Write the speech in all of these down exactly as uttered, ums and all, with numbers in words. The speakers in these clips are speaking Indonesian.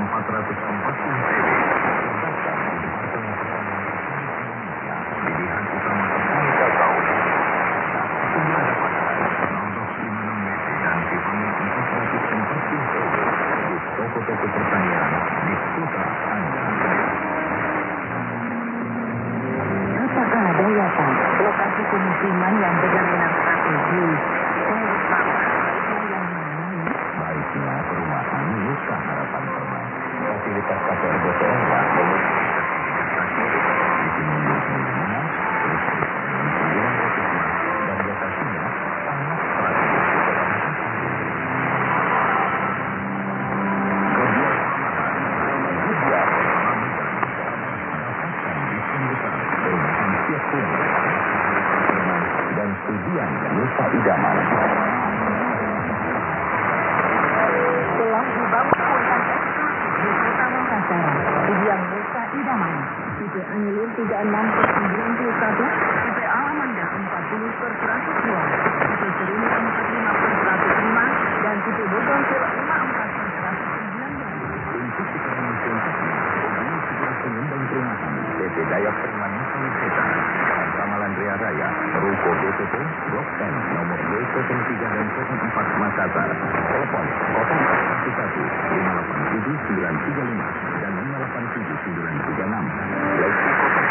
empat ratus empat puluh terdaftar di Departemen Pertanian Indonesia, pilihan utama Teknika Kaula. Sudah dapat Noldox lima puluh enam W T dan Vitamin empat ratus empat puluh di toko-toko pertanian di kota Anda. Apakah ada ya Pak, lokasi pemukiman yang benar-benar strategis? Baiknya perumahan Nusa Harapan Permai. Fasilitas K P R B P R lah di sini miliknya, terus pembangunan khususnya dan lokasinya sangat strategis. Dan tujuan Nusa Idaman. Telah dibangun hutan eksklusif di Kota Makassar, Tujuan Nusa Idaman, tipe Anilin tiga puluh enam per sembilan puluh satu, tipe Alamanda empat puluh per seratus dua, tipe Seruni empat puluh lima per seratus lima, dan tipe Bogonsel lima puluh empat per seratus sembilan belas. Untuk keterangan selengkapnya, hubungi segera pengembang perumahan P T Dayak Permanen Wisata, Jalan Ramalan Ria Raya, Ruko B T P, Blok M, nomor D nol tiga dan nol empat Makassar. Telepon nol empat satu satu lima delapan tujuh sembilan tiga lima dan lima delapan tujuh sembilan tiga enam. Lexi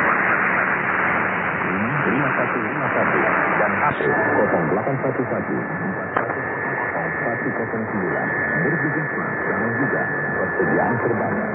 lima satu lima satu dan H P nol delapan satu satu empat satu nol satu nol sembilan. Bergegaslah sekarang juga, persediaan terbatas.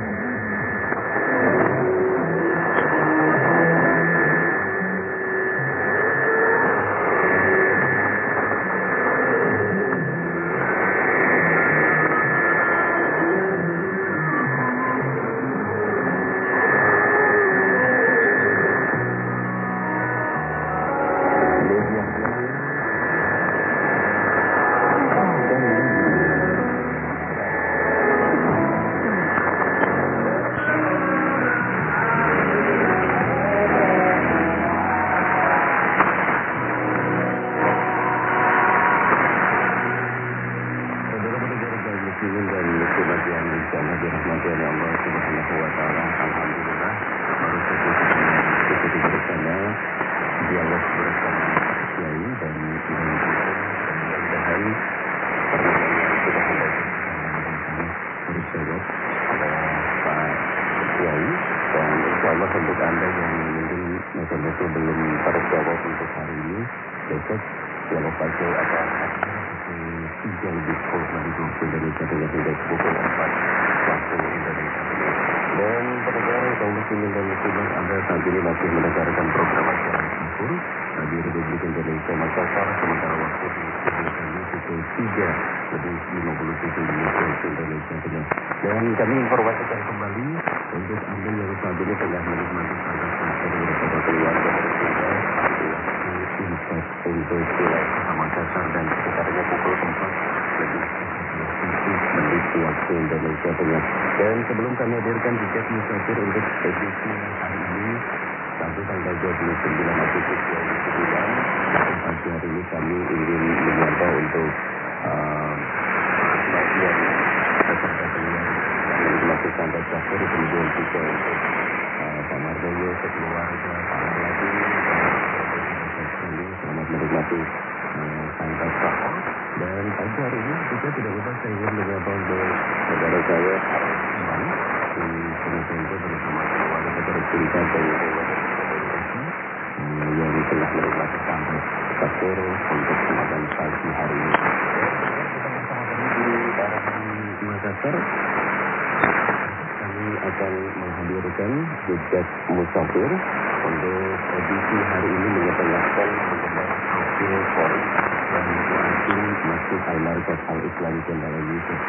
Untuk Anda yang mungkin betul-betul belum terjawab untuk hari ini, besok dialog pagi akan tiga lebih sepuluh dari waktu Indonesia dengan hingga pukul empat waktu Indonesia. Dan pendengar kaum muslimin dan muslimat, Anda saat ini masih mendengarkan program acara Sahur Radio Republik Indonesia Makassar, sementara waktu di studio kami pukul tiga lebih lima puluh tujuh menit waktu Indonesia Tengah. Dan kami informasikan kembali untuk Anda yang saat ini tengah menikmati sangat santai bersama keluarga bersama waktu infak untuk wilayah Kota Makassar dan sekitarnya pukul empat lebih menit waktu Indonesia Tengah. Dan sebelum kami hadirkan jejak musafir untuk edisi hari ini, Sabtu tanggal dua puluh sembilan Agustus dua ribu sembilan, pagi hari ini kami ingin menyapa untuk bagian peserta keluar menikmati santai sahur, kemudian juga untuk Pak Mardoyo sekeluarga, Pak Marladi, selamat menikmati santai sahur. Dan pagi hari ini juga tidak lupa saya ingin menyapa untuk saudara saya di Senesenko bersama keluarga tercinta dari yang telah menikmati santai sahur untuk makan pagi hari ini. Di daerah Makassar, kami akan menghadirkan jejak musafir untuk edisi hari ini mengetengahkan mengenai profil Polri dan Muadzin Masjid Al-Markaz Al-Islami Kendal Yusuf